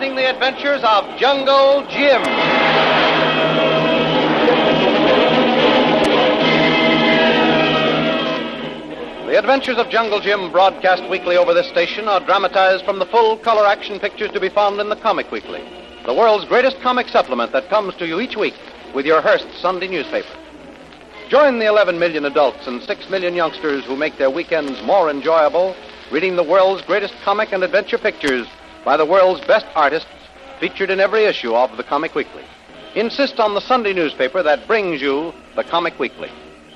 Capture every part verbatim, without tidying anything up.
presenting the adventures of Jungle Jim. The adventures of Jungle Jim, broadcast weekly over this station, are dramatized from the full-color action pictures to be found in the Comic Weekly, the world's greatest comic supplement that comes to you each week with your Hearst Sunday newspaper. Join the eleven million adults and six million youngsters who make their weekends more enjoyable reading the world's greatest comic and adventure pictures by the world's best artists featured in every issue of the Comic Weekly. Insist on the Sunday newspaper that brings you the Comic Weekly.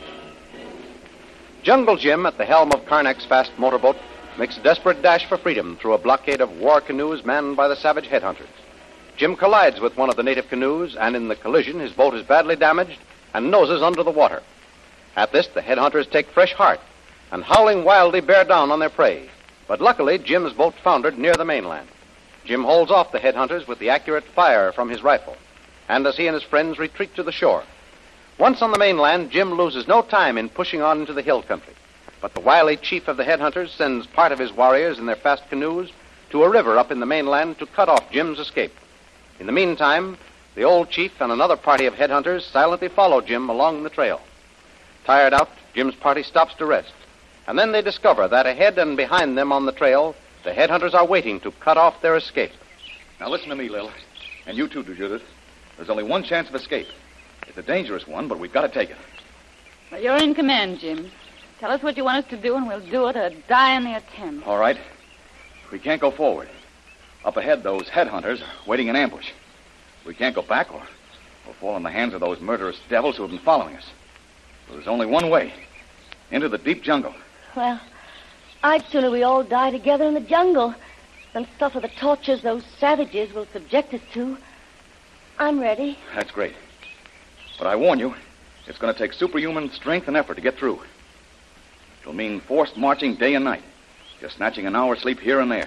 Jungle Jim, at the helm of Karnak's fast motorboat, makes a desperate dash for freedom through a blockade of war canoes manned by the savage headhunters. Jim collides with one of the native canoes, and in the collision, his boat is badly damaged and noses under the water. At this, the headhunters take fresh heart and, howling wildly, bear down on their prey. But luckily, Jim's boat foundered near the mainland. Jim holds off the headhunters with the accurate fire from his rifle, and as he and his friends retreat to the shore. Once on the mainland, Jim loses no time in pushing on into the hill country. But the wily chief of the headhunters sends part of his warriors in their fast canoes to a river up in the mainland to cut off Jim's escape. In the meantime, the old chief and another party of headhunters silently follow Jim along the trail. Tired out, Jim's party stops to rest. And then they discover that ahead and behind them on the trail, the headhunters are waiting to cut off their escape. Now listen to me, Lil. And you too, Judith. There's only one chance of escape. It's a dangerous one, but we've got to take it. Well, you're in command, Jim. Tell us what you want us to do, and we'll do it or die in the attempt. All right. We can't go forward. Up ahead, those headhunters are waiting in ambush. We can't go back, or we'll fall in the hands of those murderous devils who have been following us. So there's only one way. Into the deep jungle. Well, I'd sooner we all die together in the jungle than suffer the tortures those savages will subject us to. I'm ready. That's great. But I warn you, it's going to take superhuman strength and effort to get through. It'll mean forced marching day and night, just snatching an hour's sleep here and there.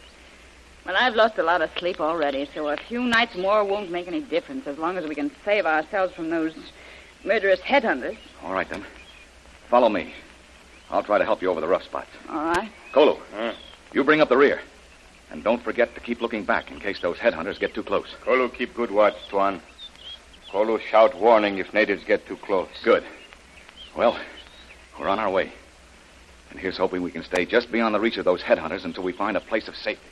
Well, I've lost a lot of sleep already, so a few nights more won't make any difference as long as we can save ourselves from those murderous headhunters. All right, then. Follow me. I'll try to help you over the rough spots. All right. Kolu, huh? You bring up the rear. And don't forget to keep looking back in case those headhunters get too close. Kolu, keep good watch, Tuan. Kolu, shout warning if natives get too close. Good. Well, we're on our way. And here's hoping we can stay just beyond the reach of those headhunters until we find a place of safety.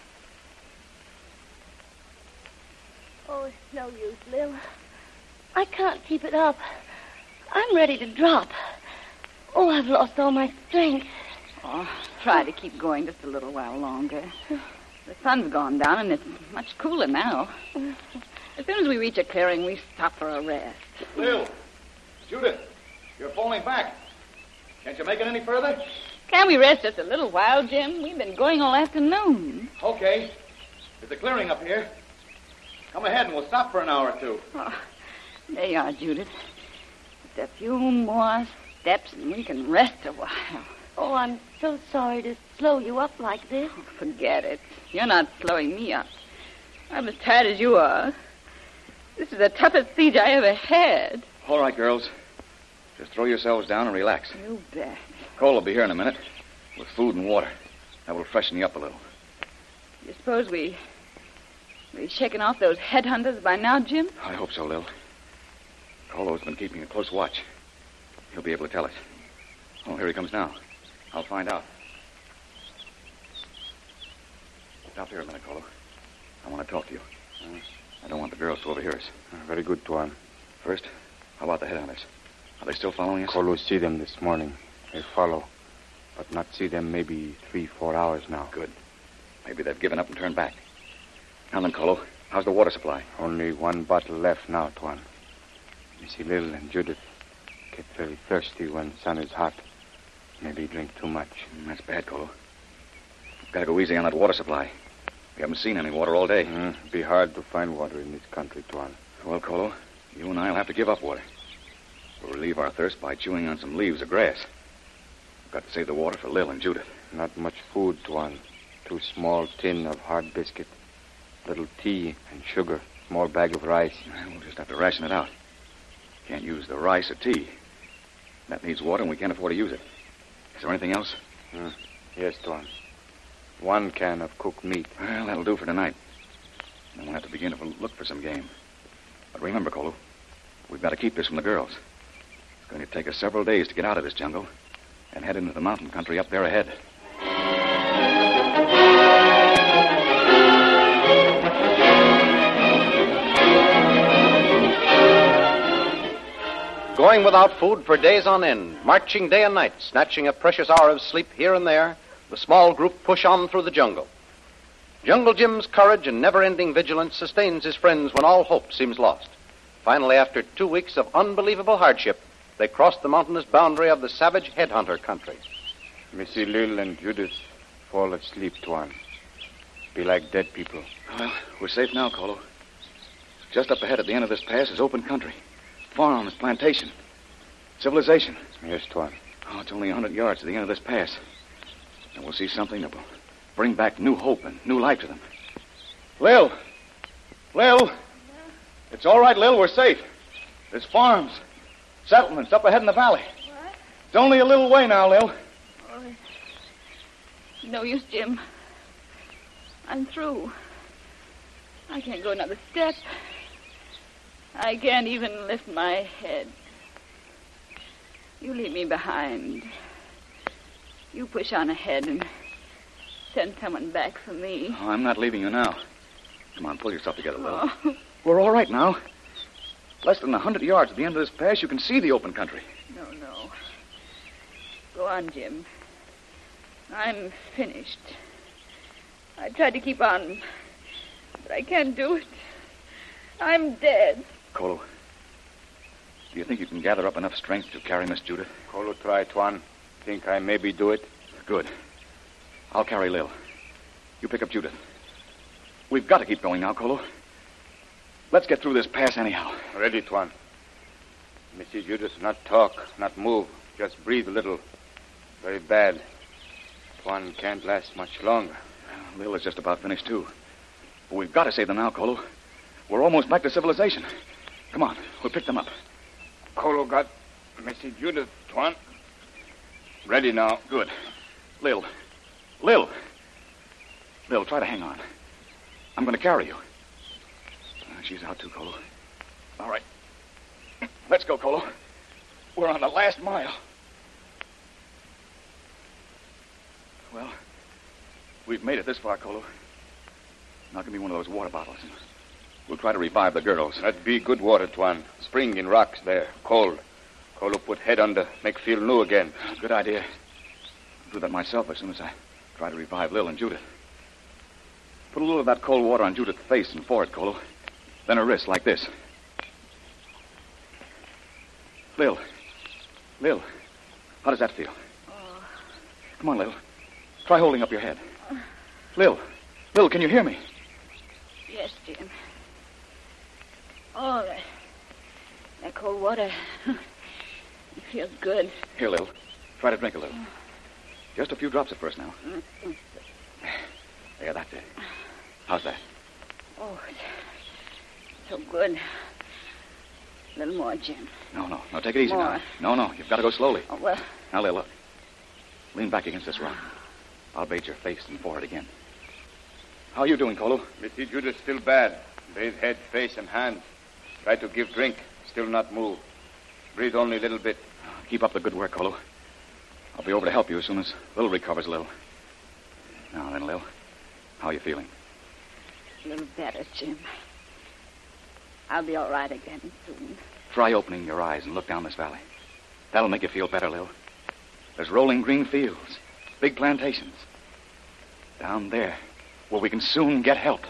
Oh, it's no use, Lil. I can't keep it up. I'm ready to drop. Oh, I've lost all my strength. Oh, try to keep going just a little while longer. The sun's gone down, and it's much cooler now. As soon as we reach a clearing, we stop for a rest. Lil, Judith, you're falling back. Can't you make it any further? Can we rest just a little while, Jim? We've been going all afternoon. Okay. There's a clearing up here. Come ahead, and we'll stop for an hour or two. Oh, there you are, Judith. Just a few more steps, and we can rest a while. Oh, I'm so sorry to slow you up like this. Oh, forget it. You're not slowing me up. I'm as tired as you are. This is the toughest siege I ever had. All right, girls. Just throw yourselves down and relax. You bet. Cole will be here in a minute with food and water. That will freshen you up a little. You suppose we... we shaken off those headhunters by now, Jim? I hope so, Lil. Colo's been keeping a close watch. He'll be able to tell us. Oh, here he comes now. I'll find out. Stop here a minute, Colo. I want to talk to you. Uh, I don't want the girls to overhear us. Uh, very good, Tuan. First, how about the headhunters? Are they still following us? Kolu see them this morning. They follow. But not see them maybe three, four hours now. Good. Maybe they've given up and turned back. Now then, Colo, how's the water supply? Only one bottle left now, Tuan. You see, Lil and Judith get very thirsty when sun is hot. Maybe drink too much. Mm, that's bad, Colo. We've got to go easy on that water supply. We haven't seen any water all day. Mm, it'd be hard to find water in this country, Tuan. Well, Colo, you and I will have to give up water. We'll relieve our thirst by chewing on some leaves or grass. We've got to save the water for Lil and Judith. Not much food, Tuan. Two small tin of hard biscuit, little tea and sugar, small bag of rice. Well, we'll just have to ration it out. Can't use the rice or tea. That needs water, and we can't afford to use it. Is there anything else? Mm, yes, Tuan. One can of cooked meat. Well, that'll do for tonight. Then we'll have to begin to look for some game. But remember, Kolu, we've got to keep this from the girls. It's going to take us several days to get out of this jungle and head into the mountain country up there ahead. Going without food for days on end, marching day and night, snatching a precious hour of sleep here and there, the small group push on through the jungle. Jungle Jim's courage and never-ending vigilance sustains his friends when all hope seems lost. Finally, after two weeks of unbelievable hardship, they cross the mountainous boundary of the savage headhunter country. Missy Lil and Judith fall asleep, Tuan. Be like dead people. Well, we're safe now, Kolu. Just up ahead at the end of this pass is open country. Farms, plantation, civilization. Yes, Tuan. Oh, it's only a hundred yards to the end of this pass. And we'll see something that will bring back new hope and new life to them. Lil! Lil! It's all right, Lil. We're safe. There's farms, settlements up ahead in the valley. What? It's only a little way now, Lil. Oh, it's no use, Jim. I'm through. I can't go another step. I can't even lift my head. You leave me behind. You push on ahead and send someone back for me. Oh, I'm not leaving you now. Come on, pull yourself together, Lil. Oh, We're all right now. Less than a hundred yards at the end of this pass, you can see the open country. no, no. Go on, Jim. I'm finished. I tried to keep on, but I can't do it. I'm dead. Kolu, do you think you can gather up enough strength to carry Miss Judith? Kolu try, Tuan. Think I maybe do it? Good. I'll carry Lil. You pick up Judith. We've got to keep going now, Kolu. Let's get through this pass anyhow. Ready, Tuan. Missy Judith, not talk, not move. Just breathe a little. Very bad. Tuan can't last much longer. Lil is just about finished, too. But we've got to save them now, Kolu. We're almost back to civilization. Come on, we'll pick them up. Kolu got Missy Judith, Tuan. Ready now. Good. Lil. Lil. Lil, try to hang on. I'm going to carry you. Uh, she's out too, Kolu. All right. Let's go, Kolu. We're on the last mile. Well, we've made it this far, Kolu. Now give me one of those water bottles. And we'll try to revive the girls. That be good water, Tuan. Spring in rocks there. Cold. Kolu put head under. Make feel new again. Good idea. I'll do that myself as soon as I try to revive Lil and Judith. Put a little of that cold water on Judith's face and forehead, Kolu. Then her wrist, like this. Lil. Lil. How does that feel? Oh. Come on, Lil. Try holding up your head. Lil. Lil, can you hear me? Yes, Jim. Oh, that, that cold water. It feels good. Here, Lil. Try to drink a little. Just a few drops at first now. There, that's it. How's that? Oh, it's so good. A little more, Jim. No, no. No, take it easy More. now. No, no. You've got to go slowly. Oh, well, Now, Lil, look. Lean back against this rock. I'll bathe your face and forehead again. How are you doing, Kolu? Missy Judith still bad. Bathe head, face, and hands. Try to give drink. Still not move. Breathe only a little bit. Keep up the good work, Kolu. I'll be over to help you as soon as Lil recovers a little. Now then, Lil, how are you feeling? a little better, Jim. I'll be all right again soon. Try opening your eyes and look down this valley. That'll make you feel better, Lil. There's rolling green fields, big plantations. Down there, where we can soon get help.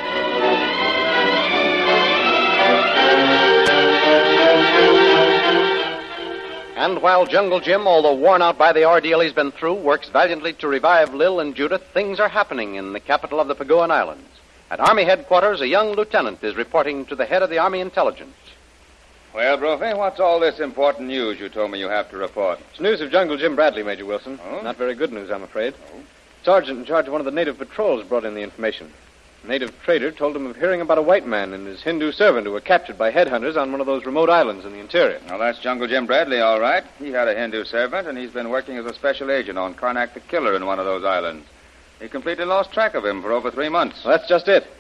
And while Jungle Jim, although worn out by the ordeal he's been through, works valiantly to revive Lil and Judith, things are happening in the capital of the Paguan Islands. At Army headquarters, a young lieutenant is reporting to the head of the Army Intelligence. Well, Brophy, what's all this important news you told me you have to report? It's news of Jungle Jim Bradley, Major Wilson. Oh? Not very good news, I'm afraid. Oh? Sergeant in charge of one of the native patrols brought in the information. A native trader told him of hearing about a white man and his Hindu servant who were captured by headhunters on one of those remote islands in the interior. Now, that's Jungle Jim Bradley, all right. He had a Hindu servant, and he's been working as a special agent on Karnak the Killer in one of those islands. He completely lost track of him for over three months. Well, that's just it.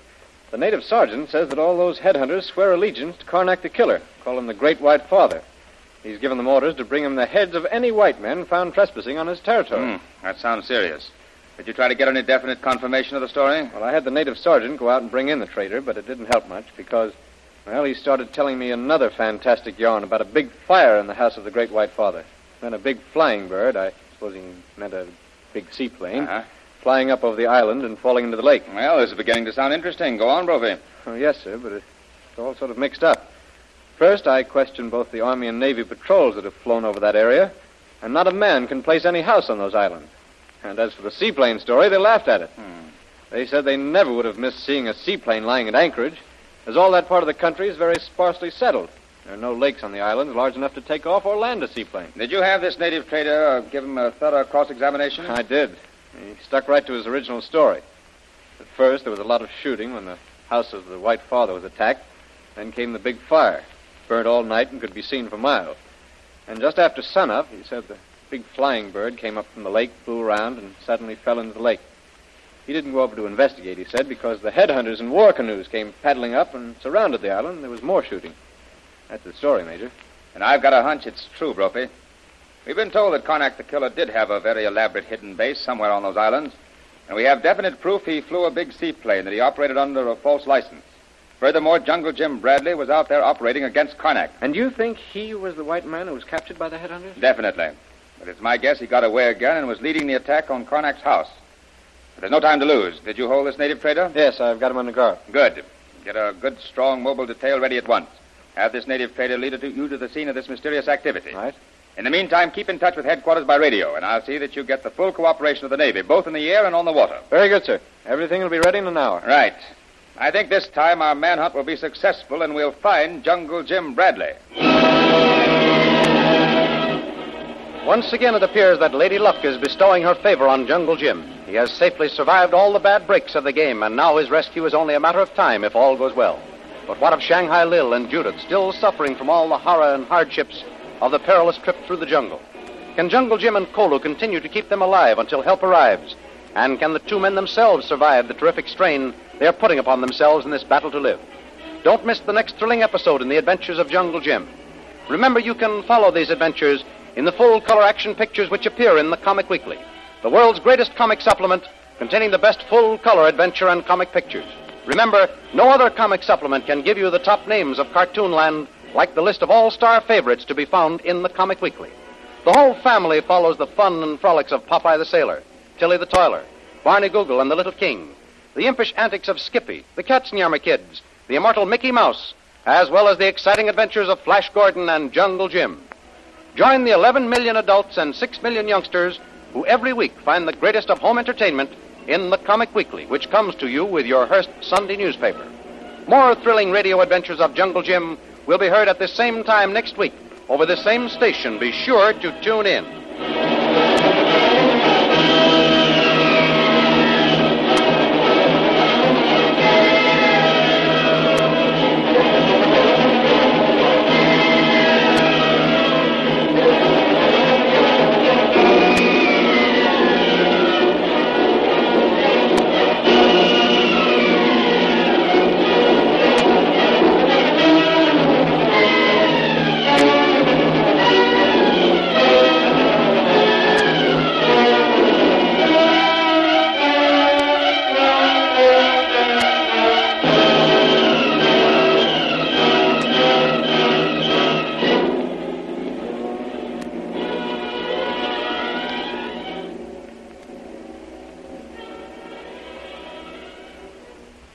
The native sergeant says that all those headhunters swear allegiance to Karnak the Killer, call him the Great White Father. He's given them orders to bring him the heads of any white men found trespassing on his territory. Hmm, that sounds serious. Did you try to get any definite confirmation of the story? Well, I had the native sergeant go out and bring in the trader, but it didn't help much because, well, he started telling me another fantastic yarn about a big fire in the house of the Great White Father. Then a big flying bird, I suppose he meant a big seaplane, Uh-huh. flying up over the island and falling into the lake. Well, this is beginning to sound interesting. Go on, Brophy. Oh, yes, sir, but it's all sort of mixed up. First, I questioned both the Army and Navy patrols that have flown over that area, and not a man can place any house on those islands. And as for the seaplane story, they laughed at it. Hmm. They said they never would have missed seeing a seaplane lying at anchorage, as all that part of the country is very sparsely settled. There are no lakes on the islands large enough to take off or land a seaplane. Did you have this native trader uh, give him a thorough cross-examination? I did. He stuck right to his original story. At first, there was a lot of shooting when the house of the White Father was attacked. Then came the big fire. Burnt all night and could be seen for miles. And just after sunup, he said the big flying bird came up from the lake, flew around, and suddenly fell into the lake. He didn't go over to investigate, he said, because the headhunters in war canoes came paddling up and surrounded the island, and there was more shooting. That's the story, Major. And I've got a hunch it's true, Brophy. We've been told that Karnak the Killer did have a very elaborate hidden base somewhere on those islands, and we have definite proof he flew a big seaplane that he operated under a false license. Furthermore, Jungle Jim Bradley was out there operating against Karnak. And you think he was the white man who was captured by the headhunters? Definitely. But it's my guess he got away again and was leading the attack on Karnak's house. But there's no time to lose. Did you hold this native trader? Yes, I've got him under guard. Good. Get a good, strong mobile detail ready at once. Have this native trader lead you to the scene of this mysterious activity. Right. In the meantime, keep in touch with headquarters by radio, and I'll see that you get the full cooperation of the Navy, both in the air and on the water. Very good, sir. Everything will be ready in an hour. Right. I think this time our manhunt will be successful, and we'll find Jungle Jim Bradley. Once again, it appears that Lady Luck is bestowing her favor on Jungle Jim. He has safely survived all the bad breaks of the game, and now his rescue is only a matter of time if all goes well. But what of Shanghai Lil and Judith, still suffering from all the horror and hardships of the perilous trip through the jungle? Can Jungle Jim and Kolu continue to keep them alive until help arrives? And can the two men themselves survive the terrific strain they are putting upon themselves in this battle to live? Don't miss the next thrilling episode in the adventures of Jungle Jim. Remember, you can follow these adventures in the full-color action pictures which appear in the Comic Weekly, the world's greatest comic supplement containing the best full-color adventure and comic pictures. Remember, no other comic supplement can give you the top names of Cartoonland like the list of all-star favorites to be found in the Comic Weekly. The whole family follows the fun and frolics of Popeye the Sailor, Tilly the Toiler, Barney Google and the Little King, the impish antics of Skippy, the Katzenjammer Kids, the immortal Mickey Mouse, as well as the exciting adventures of Flash Gordon and Jungle Jim. Join the eleven million adults and six million youngsters who every week find the greatest of home entertainment in the Comic Weekly, which comes to you with your Hearst Sunday newspaper. More thrilling radio adventures of Jungle Jim will be heard at this same time next week over this same station. Be sure to tune in.